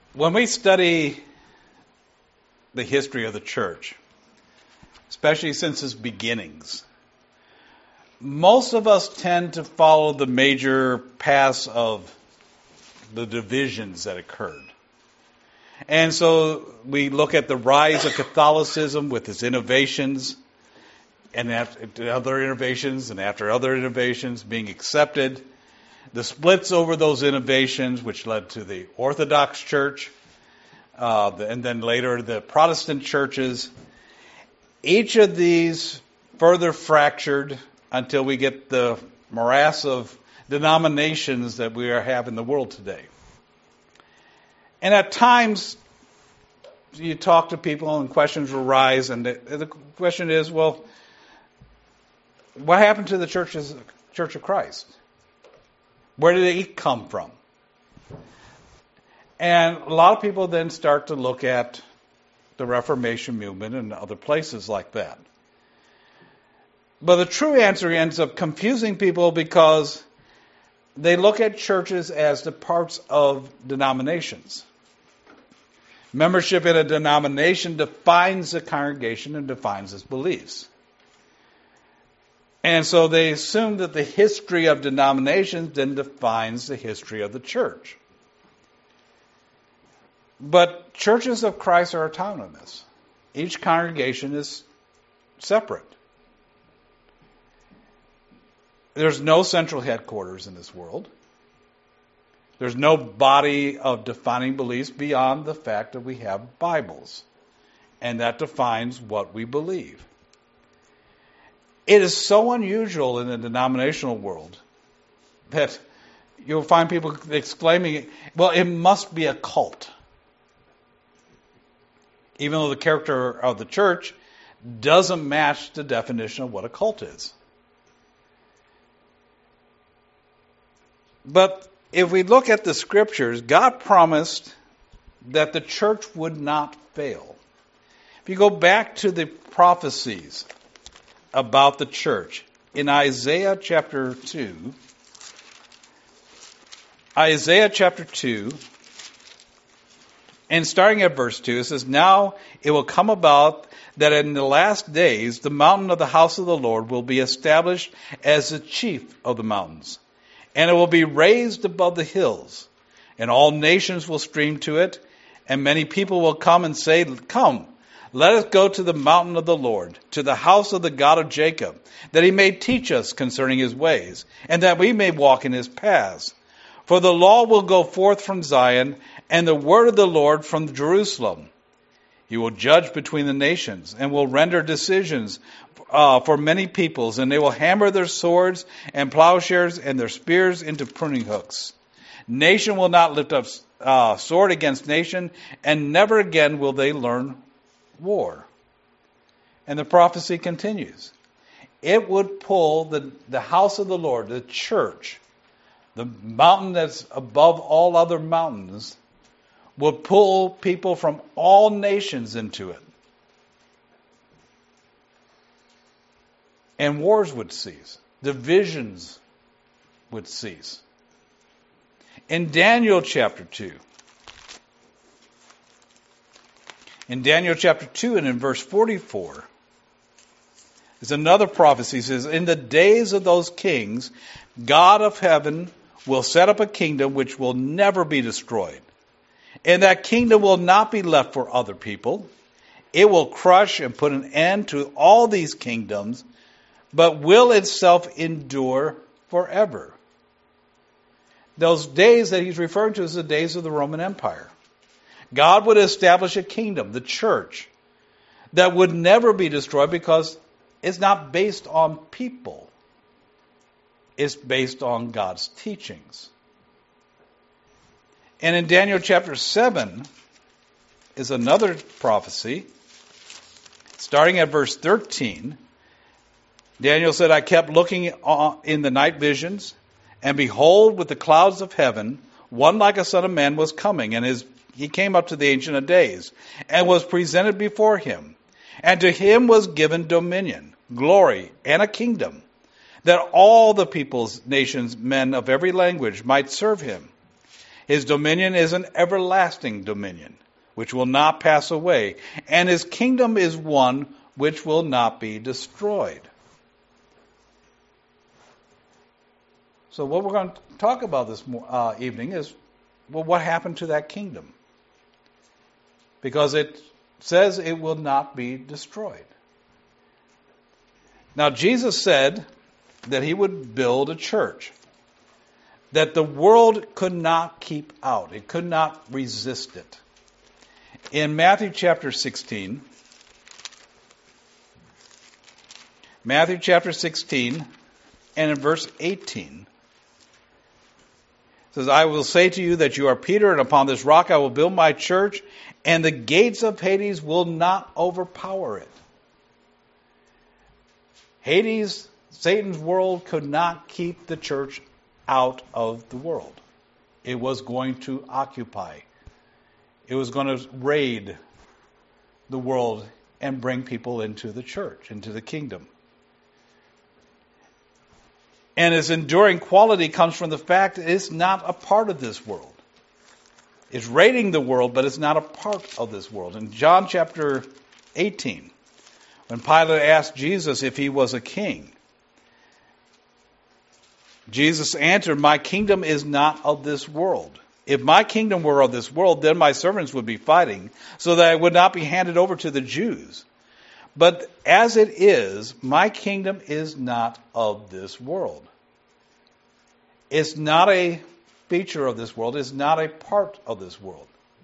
When we study the history of the church, especially since its beginnings, most of us tend to follow the major paths of the divisions that occurred. And so we look at the rise of Catholicism with its innovations, and after other innovations, and after other innovations being accepted, the splits over those innovations, which led to the Orthodox Church, and then later the Protestant churches. Each of these further fractured until we get the morass of denominations that we have in the world today. And at times, you talk to people and questions arise, and the question is, well, what happened to the Church of Christ? Where did it come from? And a lot of people then start to look at the Reformation movement and other places like that. But the true answer ends up confusing people because they look at churches as the parts of denominations. Membership in a denomination defines the congregation and defines its beliefs. And so they assume that the history of denominations then defines the history of the church. But churches of Christ are autonomous. Each congregation is separate. There's no central headquarters in this world. There's no body of defining beliefs beyond the fact that we have Bibles. And that defines what we believe. It is so unusual in the denominational world that you'll find people exclaiming, well, it must be a cult. Even though the character of the church doesn't match the definition of what a cult is. But if we look at the scriptures, God promised that the church would not fail. If you go back to the prophecies about the church, in Isaiah chapter 2, and starting at verse 2, it says, "Now it will come about that in the last days the mountain of the house of the Lord will be established as the chief of the mountains. And it will be raised above the hills, and all nations will stream to it, and many people will come and say, 'Come, let us go to the mountain of the Lord, to the house of the God of Jacob, that he may teach us concerning his ways, and that we may walk in his paths. For the law will go forth from Zion, and the word of the Lord from Jerusalem. He will judge between the nations, and will render decisions for many peoples, and they will hammer their swords and plowshares and their spears into pruning hooks. Nation will not lift up sword against nation, and never again will they learn war." And the prophecy continues. It would pull the house of the Lord, the church, the mountain that's above all other mountains, would pull people from all nations into it. And wars would cease. Divisions would cease. In Daniel chapter 2. In Daniel chapter 2 and in verse 44, there's another prophecy. It says, "In the days of those kings, God of heaven will set up a kingdom which will never be destroyed. And that kingdom will not be left for other people. It will crush and put an end to all these kingdoms, but will itself endure forever." Those days that he's referring to is the days of the Roman Empire. God would establish a kingdom, the church, that would never be destroyed because it's not based on people. It's based on God's teachings. And in Daniel chapter 7 is another prophecy. Starting at verse 13, Daniel said, "I kept looking in the night visions, and behold, with the clouds of heaven, one like a son of man was coming, and he came up to the Ancient of Days, and was presented before him. And to him was given dominion, glory, and a kingdom, that all the peoples, nations, men of every language might serve him. His dominion is an everlasting dominion, which will not pass away, and his kingdom is one which will not be destroyed. So what we're going to talk about this evening is, well, what happened to that kingdom? Because it says it will not be destroyed. Now, Jesus said that he would build a church that the world could not keep out. It could not resist it. In Matthew chapter 16, and in verse 18, it says, I will say to you that you are Peter, and upon this rock I will build my church, and the gates of Hades will not overpower it. Hades, Satan's world, could not keep the church out of the world. It was going to occupy. It was going to raid the world and bring people into the church, into the kingdom. And its enduring quality comes from the fact that it's not a part of this world. It's raiding the world, but it's not a part of this world. In John chapter 18, when Pilate asked Jesus if he was a king, Jesus answered, my kingdom is not of this world. If my kingdom were of this world, then my servants would be fighting, so that I would not be handed over to the Jews. But as it is, my kingdom is not of this world. It's not a feature of this world. It's not a part of this world.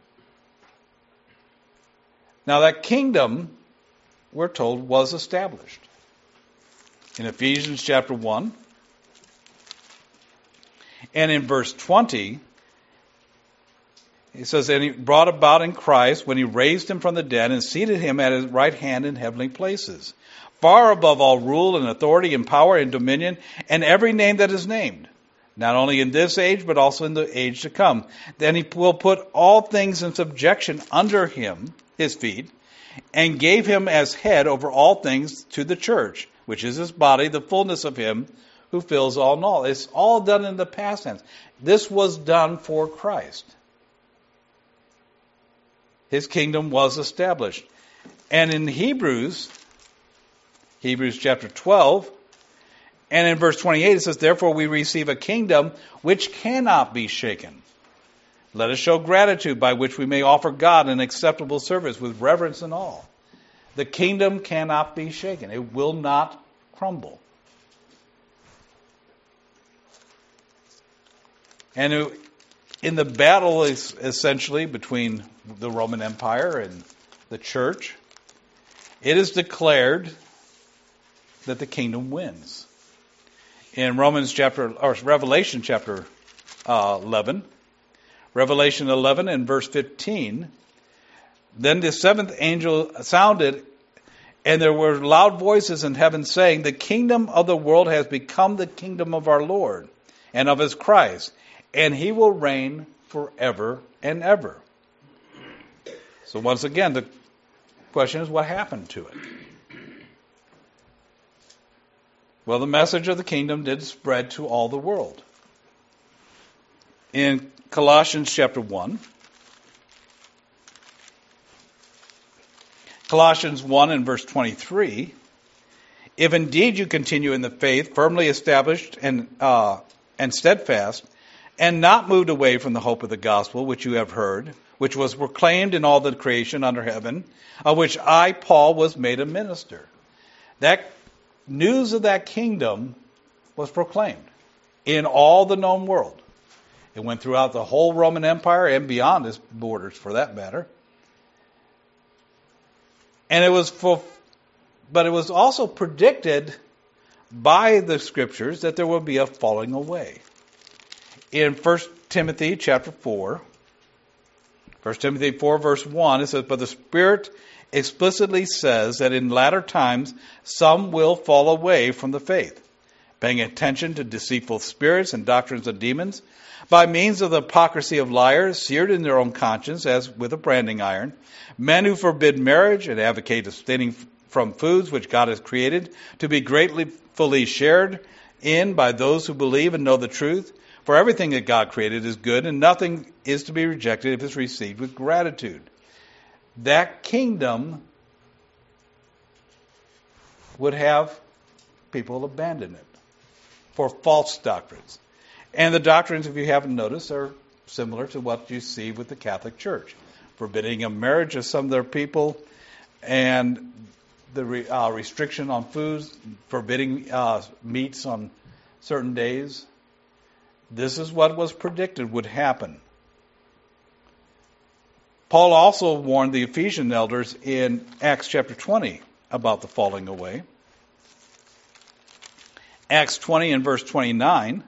Now that kingdom, we're told, was established. In Ephesians chapter 1, and in verse 20, it says, and he brought about in Christ when he raised him from the dead and seated him at his right hand in heavenly places, far above all rule and authority and power and dominion and every name that is named, not only in this age but also in the age to come. Then he will put all things in subjection under him, his feet, and gave him as head over all things to the church, which is his body, the fullness of him who fills all in all. It's all done in the past tense. This was done for Christ. His kingdom was established. And in Hebrews chapter 12, and in verse 28, it says, therefore we receive a kingdom which cannot be shaken. Let us show gratitude by which we may offer God an acceptable service with reverence and awe. The kingdom cannot be shaken. It will not crumble. And in the battle is essentially between the Roman Empire and the church, it is declared that the kingdom wins. In Revelation chapter 11, Revelation 11 and verse 15, then the seventh angel sounded, and there were loud voices in heaven saying, the kingdom of the world has become the kingdom of our Lord and of his Christ, and he will reign forever and ever. So once again, the question is, what happened to it? Well, the message of the kingdom did spread to all the world. In Colossians chapter 1, Colossians 1 and verse 23, if indeed you continue in the faith, firmly established and steadfast, and not moved away from the hope of the gospel which you have heard, which was proclaimed in all the creation under heaven, of which I, Paul, was made a minister. That news of that kingdom was proclaimed in all the known world. It went throughout the whole Roman Empire and beyond its borders, for that matter. And it was but it was also predicted by the scriptures that there would be a falling away. In 1 Timothy chapter 4, 1 Timothy 4 verse 1, it says, but the Spirit explicitly says that in latter times some will fall away from the faith, paying attention to deceitful spirits and doctrines of demons, by means of the hypocrisy of liars, seared in their own conscience as with a branding iron, men who forbid marriage and advocate abstaining from foods which God has created to be gratefully shared in by those who believe and know the truth. For everything that God created is good, and nothing is to be rejected if it's received with gratitude. That kingdom would have people abandon it for false doctrines. And the doctrines, if you haven't noticed, are similar to what you see with the Catholic Church. Forbidding of marriage of some of their people, and the restriction on foods, forbidding meats on certain days. This is what was predicted would happen. Paul also warned the Ephesian elders in Acts chapter 20 about the falling away. Acts 20 and verse 29.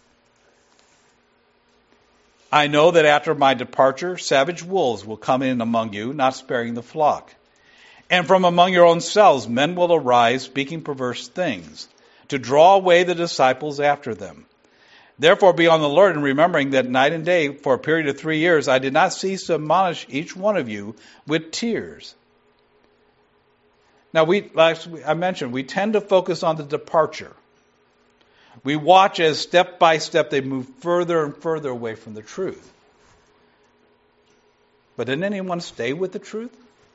I know that after my departure, savage wolves will come in among you, not sparing the flock. And from among your own selves, men will arise, speaking perverse things, to draw away the disciples after them. Therefore be on the alert, and remembering that night and day, for a period of 3 years, I did not cease to admonish each one of you with tears. Now, like I mentioned, we tend to focus on the departure. We watch as step by step they move further and further away from the truth. But didn't anyone stay with the truth?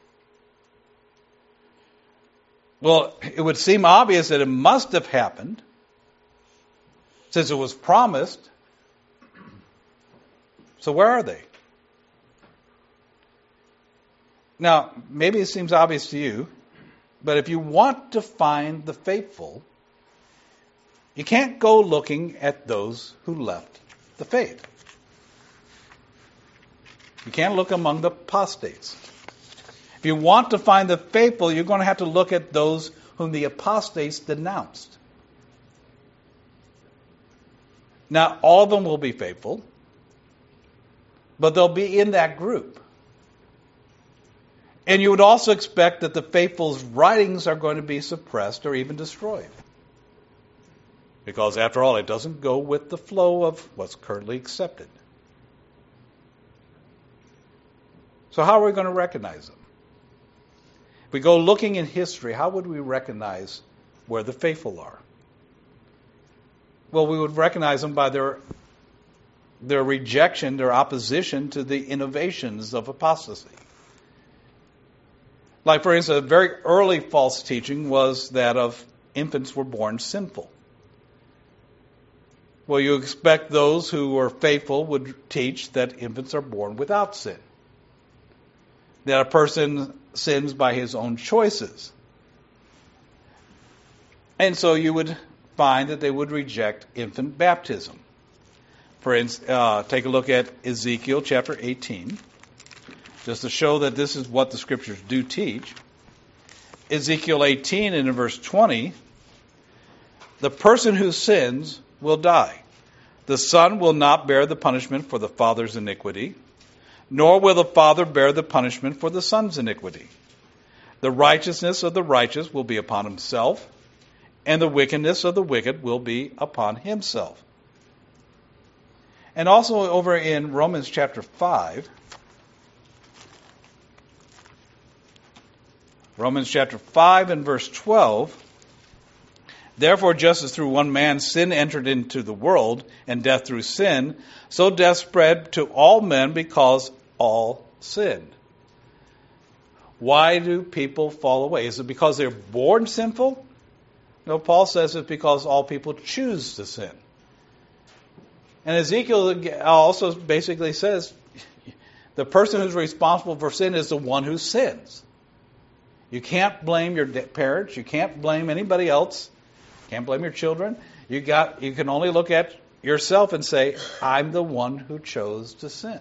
Well, it would seem obvious that it must have happened, since it was promised. So where are they? Now, maybe it seems obvious to you, but if you want to find the faithful, you can't go looking at those who left the faith. You can't look among the apostates. If you want to find the faithful, you're going to have to look at those whom the apostates denounced. Now, all of them will be faithful, but they'll be in that group. And you would also expect that the faithful's writings are going to be suppressed or even destroyed. Because, after all, it doesn't go with the flow of what's currently accepted. So how are we going to recognize them? If we go looking in history, how would we recognize where the faithful are? Well, we would recognize them by their rejection, their opposition to the innovations of apostasy. Like, for instance, a very early false teaching was that of infants were born sinful. Well, you expect those who were faithful would teach that infants are born without sin. That a person sins by his own choices. And so you would find that they would reject infant baptism. For instance, take a look at Ezekiel chapter 18, just to show that this is what the Scriptures do teach. Ezekiel 18 and in verse 20, the person who sins will die. The son will not bear the punishment for the father's iniquity, nor will the father bear the punishment for the son's iniquity. The righteousness of the righteous will be upon himself, and the wickedness of the wicked will be upon himself. And also over in Romans chapter 5, Romans chapter 5 and verse 12, therefore, just as through one man sin entered into the world, and death through sin, so death spread to all men because all sinned. Why do people fall away? Is it because they're born sinful? No, Paul says it's because all people choose to sin. And Ezekiel also basically says the person who's responsible for sin is the one who sins. You can't blame your parents. You can't blame anybody else. Can't blame your children. You can only look at yourself and say, I'm the one who chose to sin.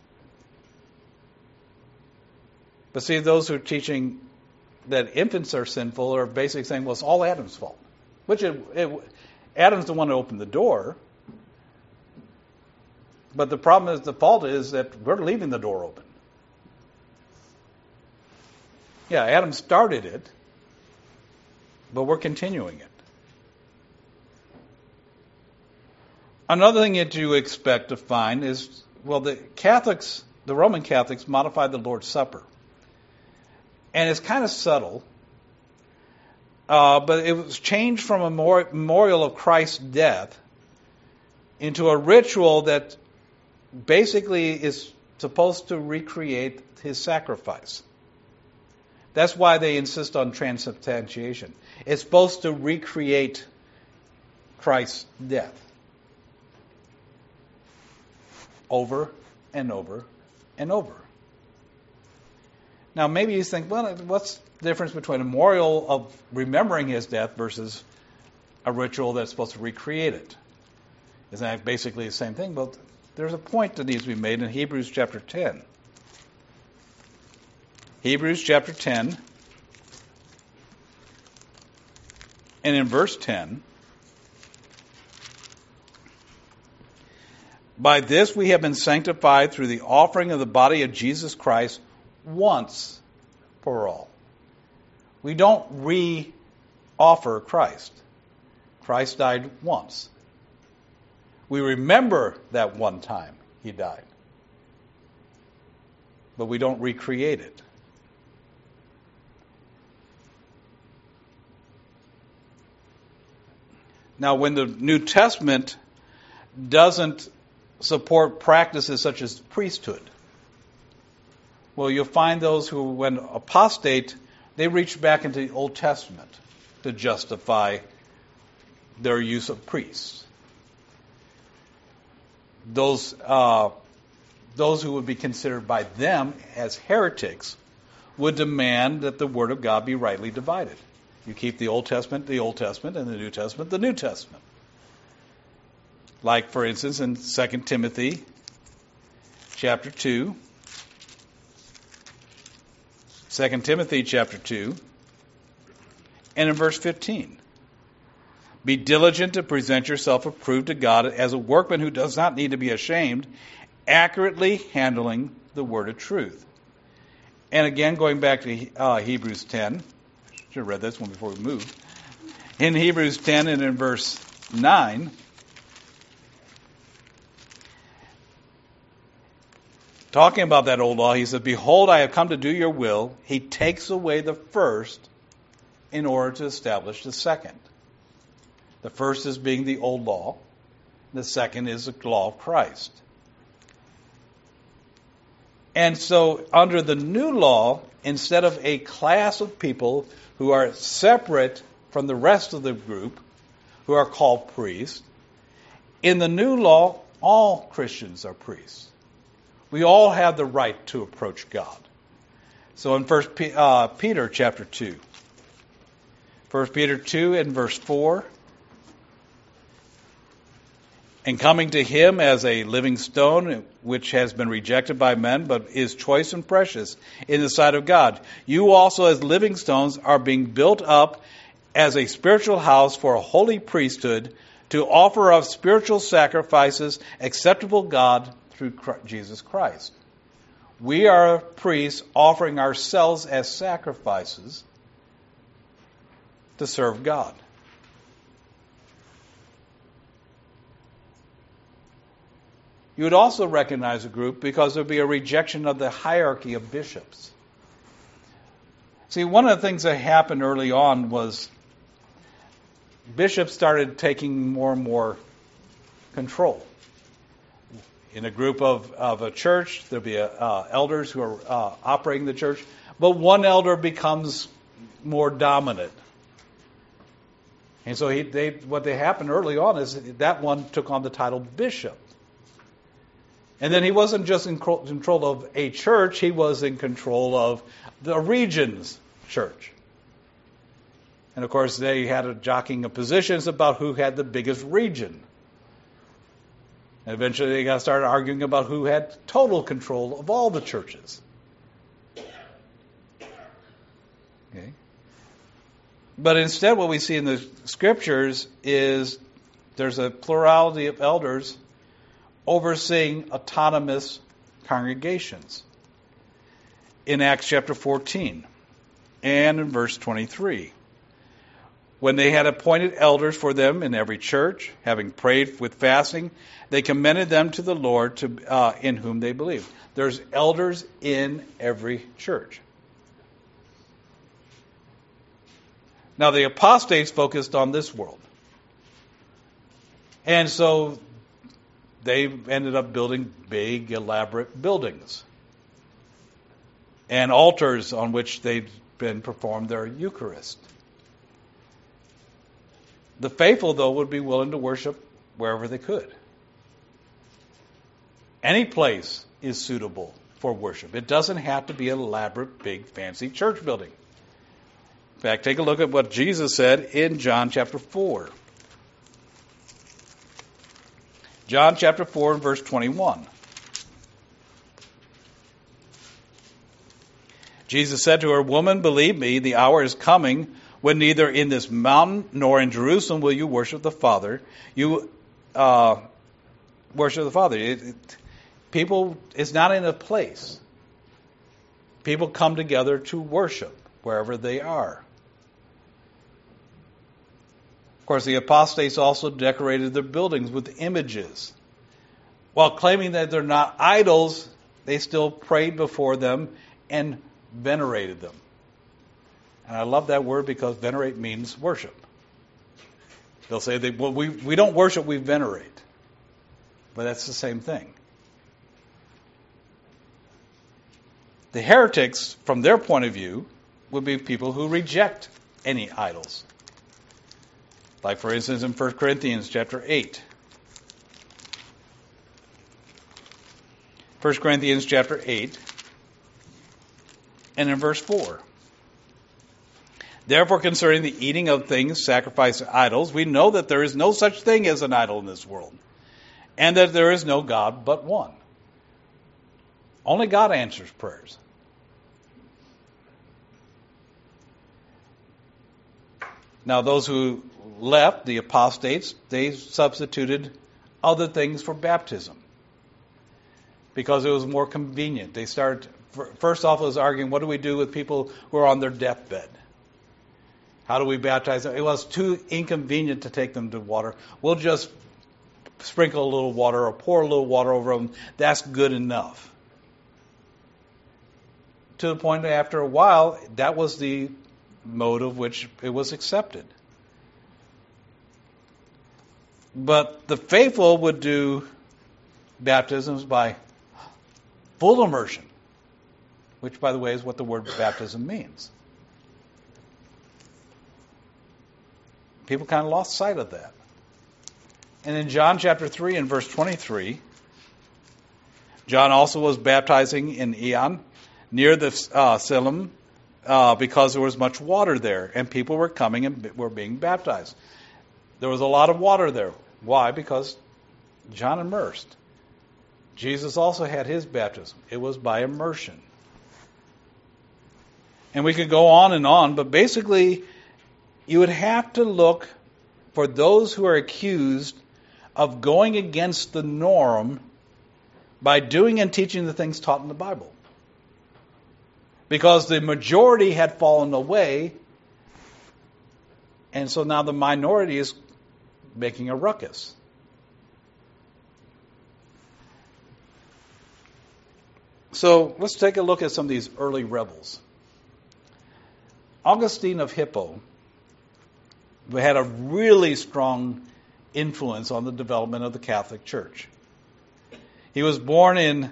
But see, those who are teaching that infants are sinful are basically saying, well, it's all Adam's fault. Which Adam's the one who opened the door. But the problem is, the fault is that we're leaving the door open. Yeah, Adam started it, but we're continuing it. Another thing that you expect to find is, well, the Roman Catholics modified the Lord's Supper. And it's kind of subtle, but it was changed from a memorial of Christ's death into a ritual that basically is supposed to recreate his sacrifice. That's why they insist on transubstantiation. It's supposed to recreate Christ's death over and over and over. Now, maybe you think, well, what's the difference between a memorial of remembering his death versus a ritual that's supposed to recreate it? Isn't that basically the same thing? But there's a point that needs to be made in Hebrews chapter 10. Hebrews chapter 10, and in verse 10, by this we have been sanctified through the offering of the body of Jesus Christ once for all. We don't re-offer Christ. Christ died once. We remember that one time he died. But we don't recreate it. Now, when the New Testament doesn't support practices such as priesthood, well, you'll find those who, when apostate, they reach back into the Old Testament to justify their use of priests. Those who would be considered by them as heretics would demand that the Word of God be rightly divided. You keep the Old Testament, and the New Testament, the New Testament. Like, for instance, in 2 Timothy chapter 2. 2 Timothy chapter 2, and in verse 15. Be diligent to present yourself approved to God as a workman who does not need to be ashamed, accurately handling the word of truth. And again, going back to Hebrews 10. Should have read this one before we moved. In Hebrews 10 and in verse 9, talking about that old law, he said, behold, I have come to do your will. He takes away the first in order to establish the second. The first is being the old law. The second is the law of Christ. And so under the new law, instead of a class of people who are separate from the rest of the group, who are called priests, in the new law, all Christians are priests. We all have the right to approach God. So in 1 Peter chapter 2, 1 Peter 2 and verse 4, and coming to him as a living stone, which has been rejected by men, but is choice and precious in the sight of God. You also as living stones are being built up as a spiritual house for a holy priesthood to offer up spiritual sacrifices acceptable to God through Jesus Christ. We are priests offering ourselves as sacrifices to serve God. You would also recognize a group because there would be a rejection of the hierarchy of bishops. See, one of the things that happened early on was bishops started taking more and more control. In a group of a church, there'll be elders who are operating the church, but one elder becomes more dominant. And so what happened early on is that one took on the title bishop. And then he wasn't just in control of a church, he was in control of the region's church. And of course, they had a jockeying of positions about who had the biggest region. And eventually they got started arguing about who had total control of all the churches. Okay. But instead what we see in the scriptures is there's a plurality of elders overseeing autonomous congregations. In Acts chapter 14 and in verse 23. When they had appointed elders for them in every church, having prayed with fasting, they commended them to the Lord in whom they believed. There's elders in every church. Now the apostates focused on this world. And so they ended up building big, elaborate buildings and altars on which they'd been performed their Eucharist. The faithful, though, would be willing to worship wherever they could. Any place is suitable for worship. It doesn't have to be an elaborate, big, fancy church building. In fact, take a look at what Jesus said in John chapter 4. John chapter 4 and verse 21. Jesus said to her, "Woman, believe me, the hour is coming when neither in this mountain nor in Jerusalem will you worship the Father. You worship the Father." People, it's not in a place. People come together to worship wherever they are. Of course, the apostates also decorated their buildings with images. While claiming that they're not idols, they still prayed before them and venerated them. And I love that word because venerate means worship. They'll say, we don't worship, we venerate. But that's the same thing. The heretics, from their point of view, would be people who reject any idols. Like, for instance, in 1 Corinthians chapter 8. 1 Corinthians chapter 8 and in verse 4. "Therefore, concerning the eating of things sacrificed to idols, we know that there is no such thing as an idol in this world, and that there is no God but one." Only God answers prayers. Now, those who left, the apostates, they substituted other things for baptism because it was more convenient. They started, first off, it was arguing, what do we do with people who are on their deathbed? How do we baptize them? It was too inconvenient to take them to water. We'll just sprinkle a little water or pour a little water over them. That's good enough. To the point that after a while, that was the mode of which it was accepted. But the faithful would do baptisms by full immersion, which, by the way, is what the word baptism means. People kind of lost sight of that. And in John chapter 3 and verse 23, John also was baptizing in Aenon near the Siloam because there was much water there, and people were coming and were being baptized. There was a lot of water there. Why? Because John immersed. Jesus also had his baptism. It was by immersion. And we could go on, but basically, you would have to look for those who are accused of going against the norm by doing and teaching the things taught in the Bible. Because the majority had fallen away, and so now the minority is making a ruckus. So let's take a look at some of these early rebels. Augustine of Hippo had a really strong influence on the development of the Catholic Church. He was born in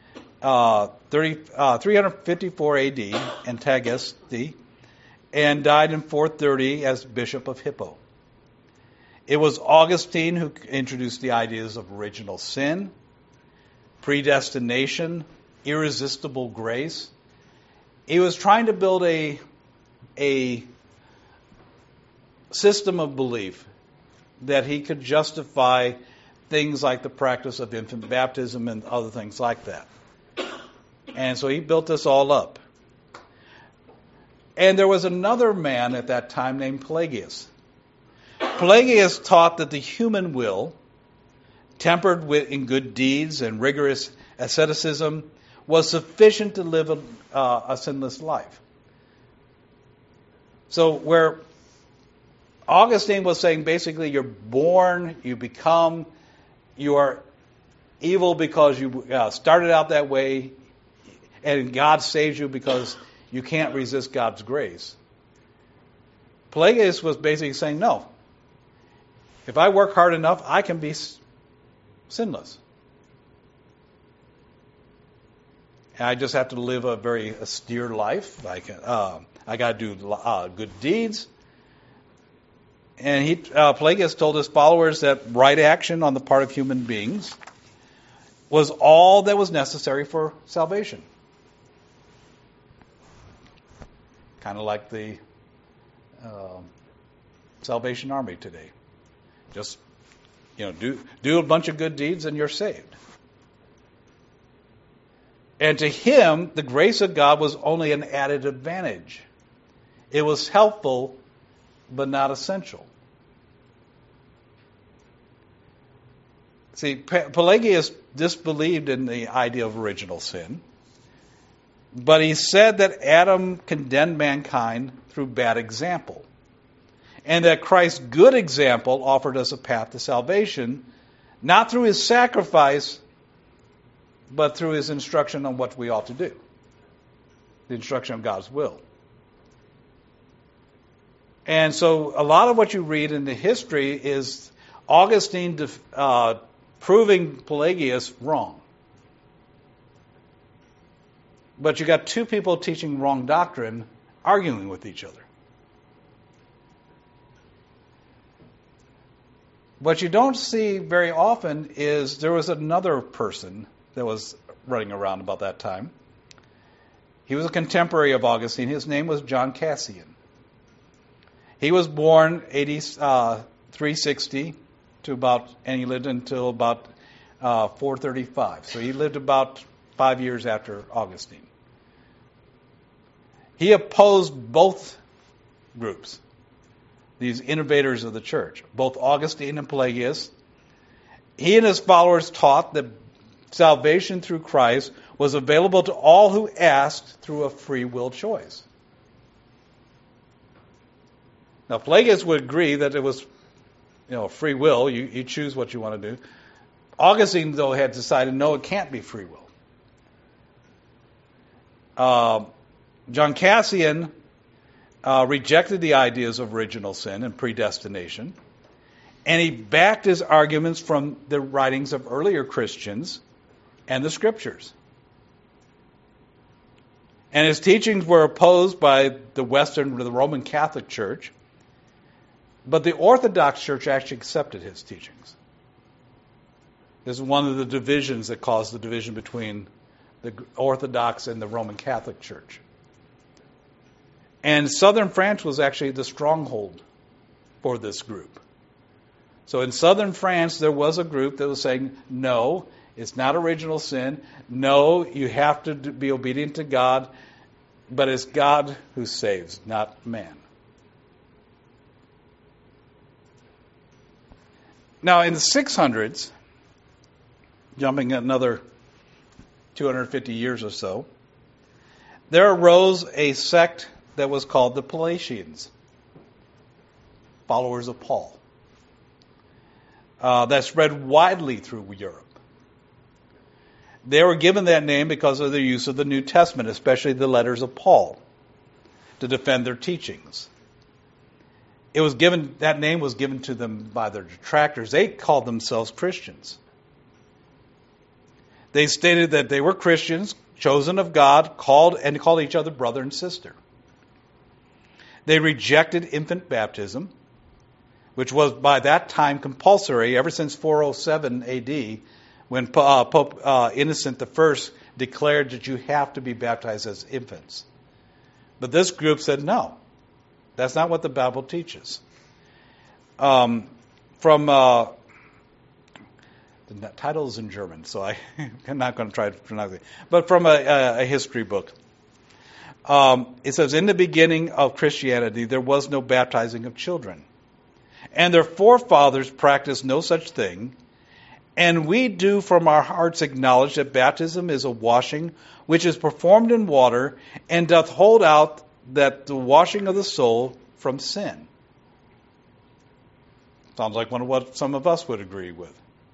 354 AD in Tagaste and died in 430 as Bishop of Hippo. It was Augustine who introduced the ideas of original sin, predestination, irresistible grace. He was trying to build a system of belief that he could justify things like the practice of infant baptism and other things like that. And so he built this all up. And there was another man at that time named Pelagius. Pelagius taught that the human will, tempered in good deeds and rigorous asceticism, was sufficient to live a sinless life. So where Augustine was saying basically you're born, you become, you are evil because you started out that way, and God saves you because you can't resist God's grace. Pelagius was basically saying, no, if I work hard enough, I can be sinless. and I just have to live a very austere life. I got to do good deeds. And Pelagius told his followers that right action on the part of human beings was all that was necessary for salvation. Kind of like the Salvation Army today. Just, do a bunch of good deeds and you're saved. And to him, the grace of God was only an added advantage. It was helpful, but not essential. See, Pelagius disbelieved in the idea of original sin, but he said that Adam condemned mankind through bad example, and that Christ's good example offered us a path to salvation, not through his sacrifice, but through his instruction on what we ought to do, the instruction of God's will. And so a lot of what you read in the history is Augustine proving Pelagius wrong. But you got two people teaching wrong doctrine arguing with each other. What you don't see very often is there was another person that was running around about that time. He was a contemporary of Augustine. His name was John Cassian. He was born 360 and he lived until about 435. So he lived about 5 years after Augustine. He opposed both groups, these innovators of the church, both Augustine and Pelagius. He and his followers taught that salvation through Christ was available to all who asked through a free will choice. Now, Pelagius would agree that it was, free will. You choose what you want to do. Augustine, though, had decided, no, it can't be free will. John Cassian rejected the ideas of original sin and predestination, and he backed his arguments from the writings of earlier Christians and the Scriptures. And his teachings were opposed by the Roman Catholic Church, but the Orthodox Church actually accepted his teachings. This is one of the divisions that caused the division between the Orthodox and the Roman Catholic Church. And southern France was actually the stronghold for this group. So in southern France, there was a group that was saying, no, it's not original sin. No, you have to be obedient to God, but it's God who saves, not man. Now, in the 600s, jumping another 250 years or so, there arose a sect that was called the Pelagians, followers of Paul, that spread widely through Europe. They were given that name because of their use of the New Testament, especially the letters of Paul, to defend their teachings. That name was given to them by their detractors. They called themselves Christians. They stated that they were Christians, chosen of God, called each other brother and sister. They rejected infant baptism, which was by that time compulsory ever since 407 AD, when Pope Innocent I declared that you have to be baptized as infants. But this group said, no, that's not what the Bible teaches. The title is in German, so I'm not going to try to pronounce it. But from a history book. It says, in the beginning of Christianity, there was no baptizing of children. And their forefathers practiced no such thing. And we do from our hearts acknowledge that baptism is a washing which is performed in water and doth hold out that the washing of the soul from sin. Sounds like one of what some of us would agree with.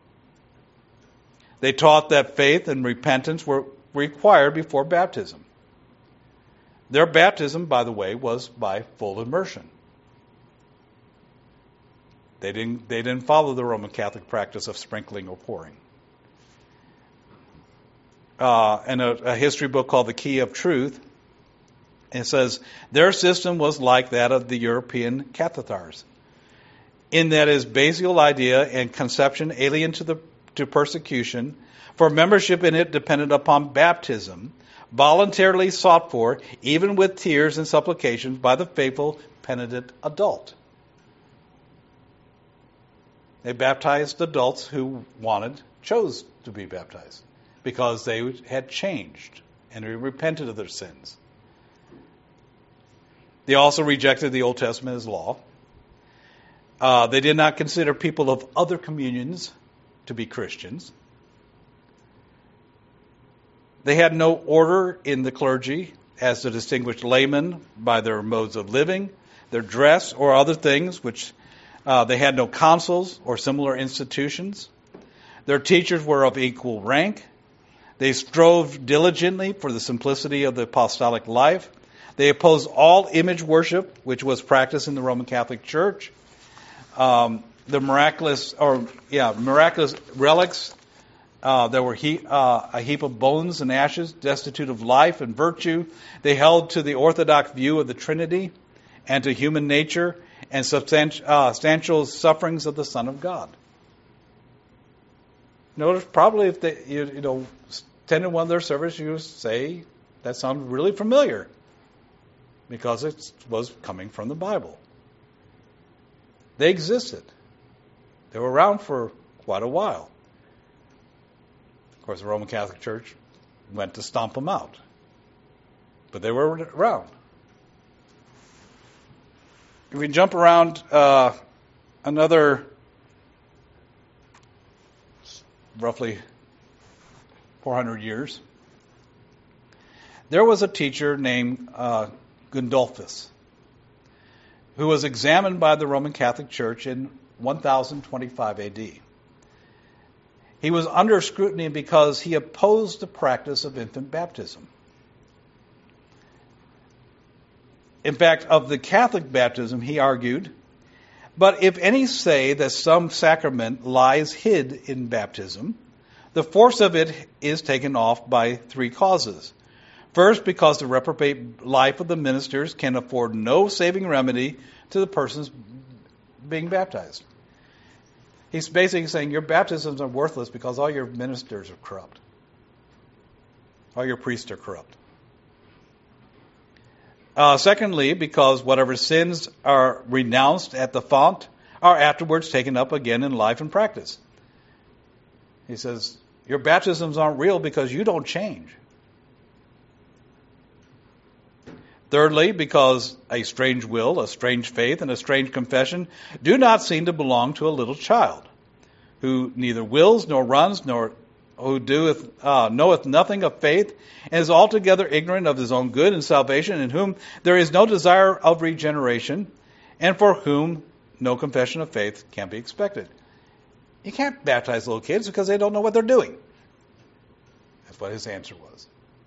They taught that faith and repentance were required before baptism. Their baptism, by the way, was by full immersion. They didn't follow the Roman Catholic practice of sprinkling or pouring. in a history book called The Key of Truth. It says, their system was like that of the European Cathars, in that its basic idea and conception alien to persecution, for membership in it depended upon baptism, voluntarily sought for, even with tears and supplications, by the faithful penitent adult. They baptized adults who chose to be baptized, because they had changed and repented of their sins. They also rejected the Old Testament as law. They did not consider people of other communions to be Christians. They had no order in the clergy as to distinguish laymen by their modes of living, their dress, or other things, which they had no councils or similar institutions. Their teachers were of equal rank. They strove diligently for the simplicity of the apostolic life. They opposed all image worship, which was practiced in the Roman Catholic Church. The miraculous relics. There were a heap of bones and ashes, destitute of life and virtue. They held to the orthodox view of the Trinity and to human nature and substantial sufferings of the Son of God. Notice probably if they attended one of their services, you would say that sounds really familiar because it was coming from the Bible. They existed. They were around for quite a while. Of course, the Roman Catholic Church went to stomp them out. But they were around. If we jump around another roughly 400 years, there was a teacher named Gundolphus who was examined by the Roman Catholic Church in 1025 A.D. He was under scrutiny because he opposed the practice of infant baptism. In fact, of the Catholic baptism, he argued, but if any say that some sacrament lies hid in baptism, the force of it is taken off by three causes. First, because the reprobate life of the ministers can afford no saving remedy to the persons being baptized. He's basically saying your baptisms are worthless because all your ministers are corrupt. All your priests are corrupt. Secondly, because whatever sins are renounced at the font are afterwards taken up again in life and practice. He says, your baptisms aren't real because you don't change. Thirdly, because a strange will, a strange faith, and a strange confession do not seem to belong to a little child, who neither wills nor runs, nor who knoweth nothing of faith, and is altogether ignorant of his own good and salvation, in whom there is no desire of regeneration, and for whom no confession of faith can be expected. You can't baptize little kids because they don't know what they're doing. That's what his answer was.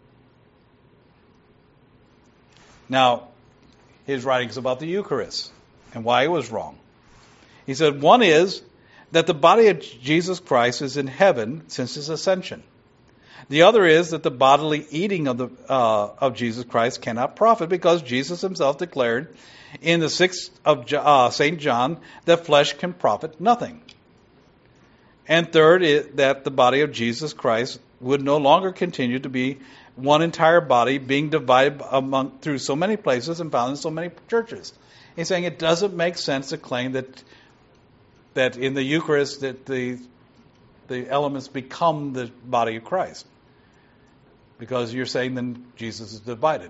Now, his writings about the Eucharist and why it was wrong. He said, one is that the body of Jesus Christ is in heaven since his ascension. The other is that the bodily eating of Jesus Christ cannot profit because Jesus himself declared in the 6th of St. John that flesh can profit nothing. And third is that the body of Jesus Christ would no longer continue to be one entire body being divided through so many places and found in so many churches. He's saying it doesn't make sense to claim that in the Eucharist that the elements become the body of Christ. Because you're saying then Jesus is divided.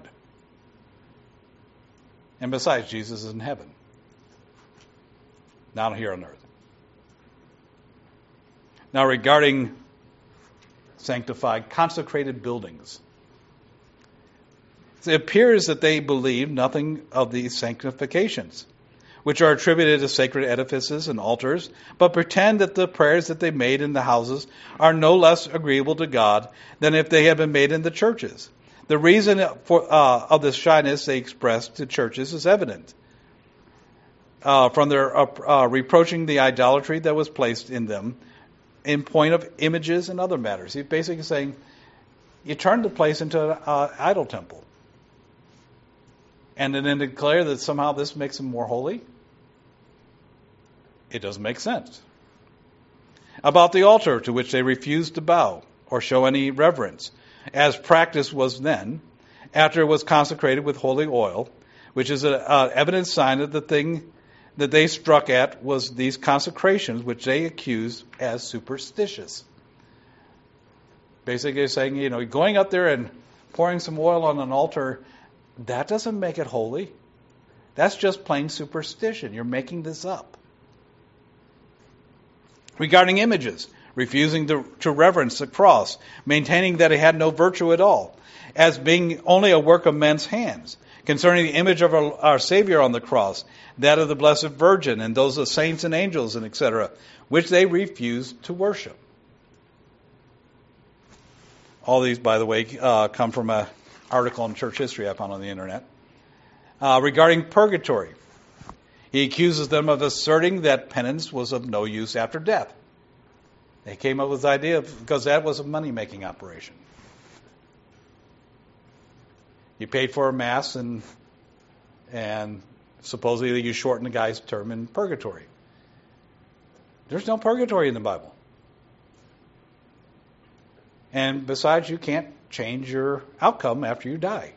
And besides, Jesus is in heaven, not here on earth. Now regarding sanctified, consecrated buildings, it appears that they believe nothing of these sanctifications, which are attributed to sacred edifices and altars, but pretend that the prayers that they made in the houses are no less agreeable to God than if they had been made in the churches. The reason of this shyness they express to churches is evident from their reproaching the idolatry that was placed in them in point of images and other matters. He's basically saying, you turn the place into an idol temple. And then declare that somehow this makes them more holy? It doesn't make sense. About the altar to which they refused to bow or show any reverence, as practice was then, after it was consecrated with holy oil, which is an evident sign that the thing that they struck at was these consecrations, which they accused as superstitious. Basically saying, going up there and pouring some oil on an altar, that doesn't make it holy. That's just plain superstition. You're making this up. Regarding images, refusing to reverence the cross, maintaining that it had no virtue at all, as being only a work of men's hands. Concerning the image of our Savior on the cross, that of the Blessed Virgin, and those of saints and angels, and etc., which they refused to worship. All these, by the way, come from an article in church history I found on the internet. Regarding purgatory, he accuses them of asserting that penance was of no use after death. They came up with the idea because that was a money-making operation. You paid for a mass, and supposedly you shorten the guy's term in purgatory. There's no purgatory in the Bible. And besides, you can't change your outcome after you die.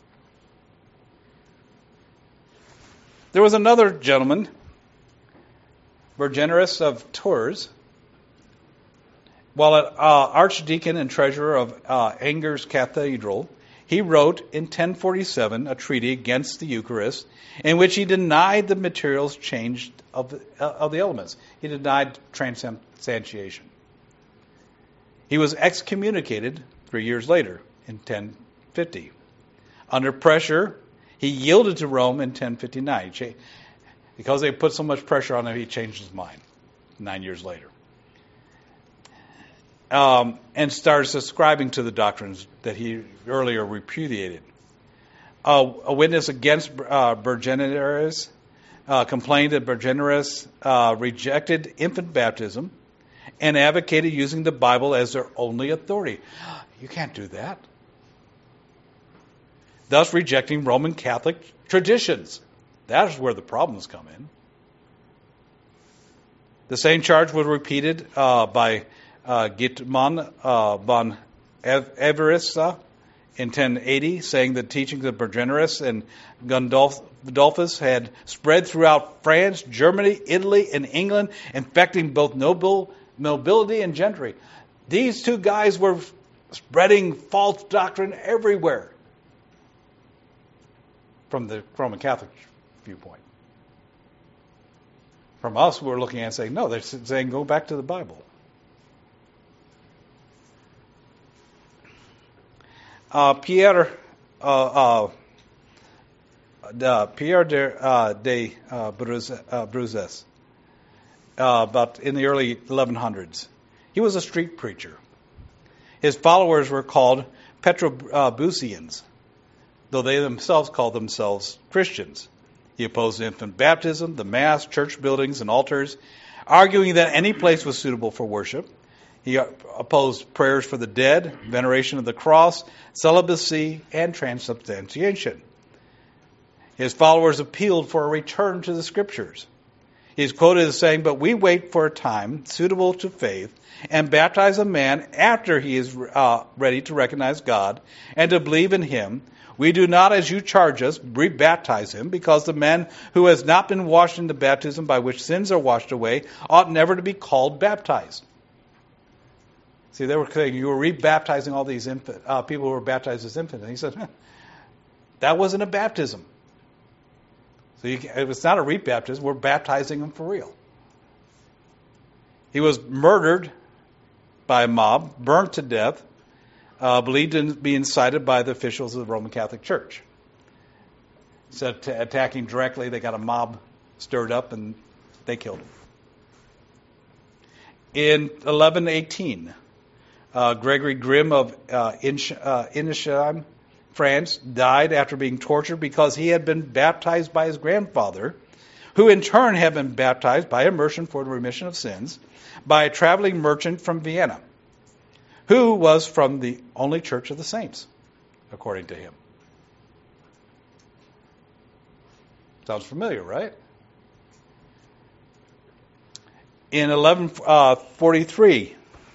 There was another gentleman, Bergenarus of Tours, while an archdeacon and treasurer of Angers Cathedral. He wrote in 1047 a treaty against the Eucharist in which he denied the materials changed of the elements. He denied transubstantiation. He was excommunicated 3 years later in 1050. Under pressure, he yielded to Rome in 1059. Because they put so much pressure on him, he changed his mind 9 years later. And started subscribing to the doctrines that he earlier repudiated. A witness against Bergenarus complained that Bergenarus rejected infant baptism and advocated using the Bible as their only authority. You can't do that. Thus rejecting Roman Catholic traditions. That is where the problems come in. The same charge was repeated by Gitman von Everissa in 1080, saying the teachings of Bergenarus and Gundolphus had spread throughout France, Germany, Italy, and England, infecting both nobility and gentry. These two guys were spreading false doctrine everywhere from the Roman Catholic viewpoint. From us, we're looking at it and saying, no, they're saying go back to the Bible. Pierre de Bruzes, about in the early 1100s. He was a street preacher. His followers were called Petrobusians, though they themselves called themselves Christians. He opposed infant baptism, the Mass, church buildings, and altars, arguing that any place was suitable for worship. He opposed prayers for the dead, veneration of the cross, celibacy, and transubstantiation. His followers appealed for a return to the Scriptures. He is quoted as saying, "But we wait for a time suitable to faith and baptize a man after he is ready to recognize God and to believe in Him. We do not, as you charge us, rebaptize him, because the man who has not been washed in the baptism by which sins are washed away ought never to be called baptized." See, they were saying you were rebaptizing all these people who were baptized as infants. And he said, that wasn't a baptism. So if it's not a rebaptism, we're baptizing them for real. He was murdered by a mob, burnt to death, believed to be incited by the officials of the Roman Catholic Church. Instead of attacking directly, they got a mob stirred up and they killed him. In 1118, Gregory Grimm of Inisheim, France, died after being tortured because he had been baptized by his grandfather, who in turn had been baptized by immersion for the remission of sins by a traveling merchant from Vienna, who was from the only church of the saints, according to him. Sounds familiar, right? In 1143,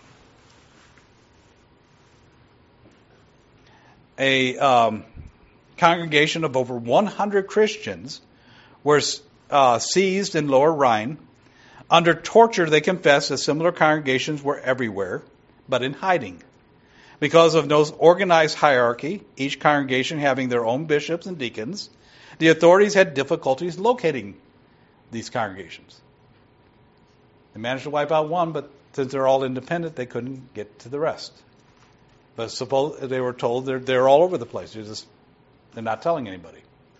a congregation of over 100 Christians were seized in Lower Rhine. Under torture, they confessed that similar congregations were everywhere, but in hiding. Because of no organized hierarchy, each congregation having their own bishops and deacons, the authorities had difficulties locating these congregations. They managed to wipe out one, but since they're all independent, they couldn't get to the rest. But suppose they were told they're all over the place. They're not telling anybody.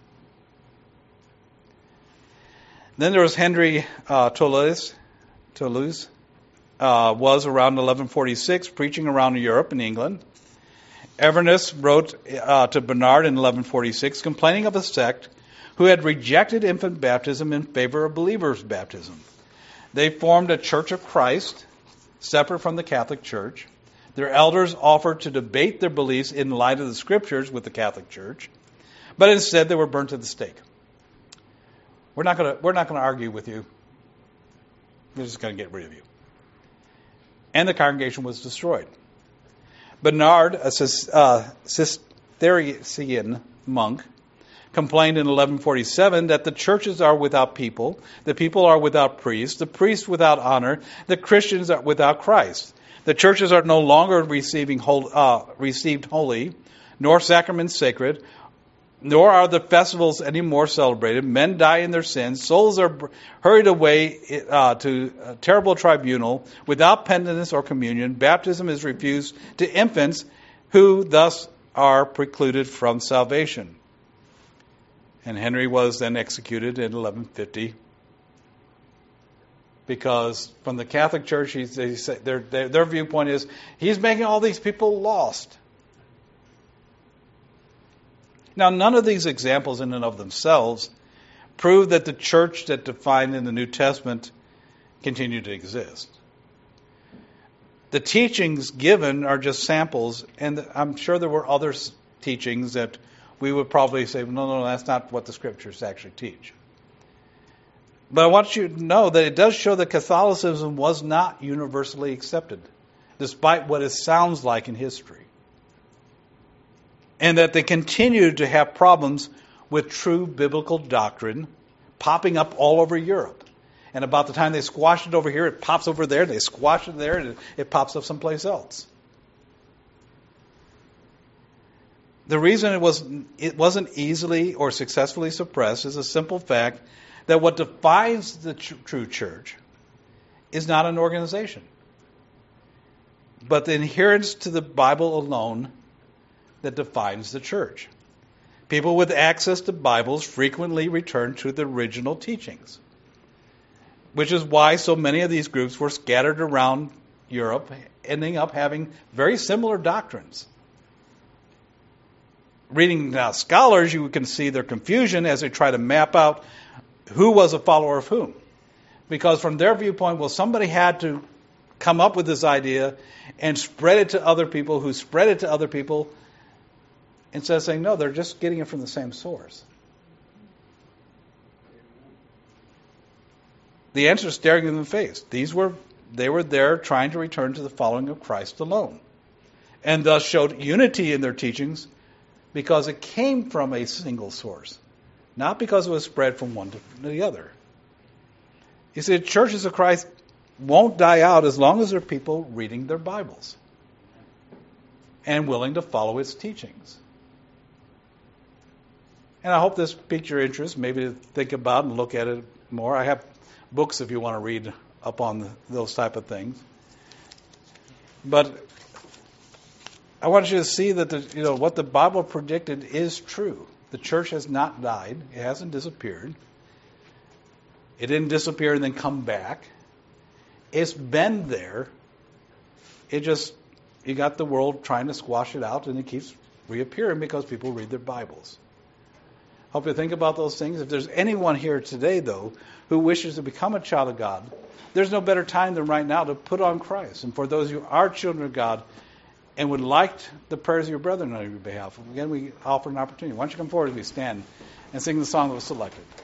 Then there was Henry Toulouse. Was around 1146, preaching around Europe and England. Evernus wrote to Bernard in 1146, complaining of a sect who had rejected infant baptism in favor of believers' baptism. They formed a Church of Christ, separate from the Catholic Church. Their elders offered to debate their beliefs in light of the Scriptures with the Catholic Church, but instead they were burnt at the stake. We're not going to argue with you. We're just going to get rid of you. And the congregation was destroyed. Bernard, a Cistercian monk, complained in 1147 that the churches are without people, the people are without priests, the priests without honor, the Christians are without Christ. The churches are no longer received holy, nor sacraments sacred, nor are the festivals any more celebrated. Men die in their sins. Souls are hurried away to a terrible tribunal without penitence or communion. Baptism is refused to infants who thus are precluded from salvation. And Henry was then executed in 1150 because from the Catholic Church, their viewpoint is he's making all these people lost. Now, none of these examples in and of themselves prove that the church that defined in the New Testament continued to exist. The teachings given are just samples, and I'm sure there were other teachings that we would probably say, no, that's not what the Scriptures actually teach. But I want you to know that it does show that Catholicism was not universally accepted, despite what it sounds like in history. And that they continued to have problems with true biblical doctrine popping up all over Europe. And about the time they squash it over here, it pops over there, they squash it there, and it pops up someplace else. The reason it wasn't easily or successfully suppressed is a simple fact that what defines the true church is not an organization, but the adherence to the Bible alone that defines the church. People with access to Bibles frequently return to the original teachings, which is why so many of these groups were scattered around Europe, ending up having very similar doctrines. Reading now scholars, you can see their confusion as they try to map out who was a follower of whom. Because from their viewpoint, well, somebody had to come up with this idea and spread it to other people who spread it to other people, instead of saying, no, they're just getting it from the same source. The answer is staring them in the face. They were there trying to return to the following of Christ alone, and thus showed unity in their teachings because it came from a single source, not because it was spread from one to the other. You see, the churches of Christ won't die out as long as there are people reading their Bibles and willing to follow its teachings. And I hope this piqued your interest, maybe to think about and look at it more. I have books if you want to read up on those type of things. But I want you to see that what the Bible predicted is true. The church has not died. It hasn't disappeared. It didn't disappear and then come back. It's been there. You got the world trying to squash it out, and it keeps reappearing because people read their Bibles. Hope you think about those things. If there's anyone here today, though, who wishes to become a child of God, there's no better time than right now to put on Christ. And for those who are children of God, and would like the prayers of your brethren on your behalf, again, we offer an opportunity. Why don't you come forward as we stand and sing the song that was selected.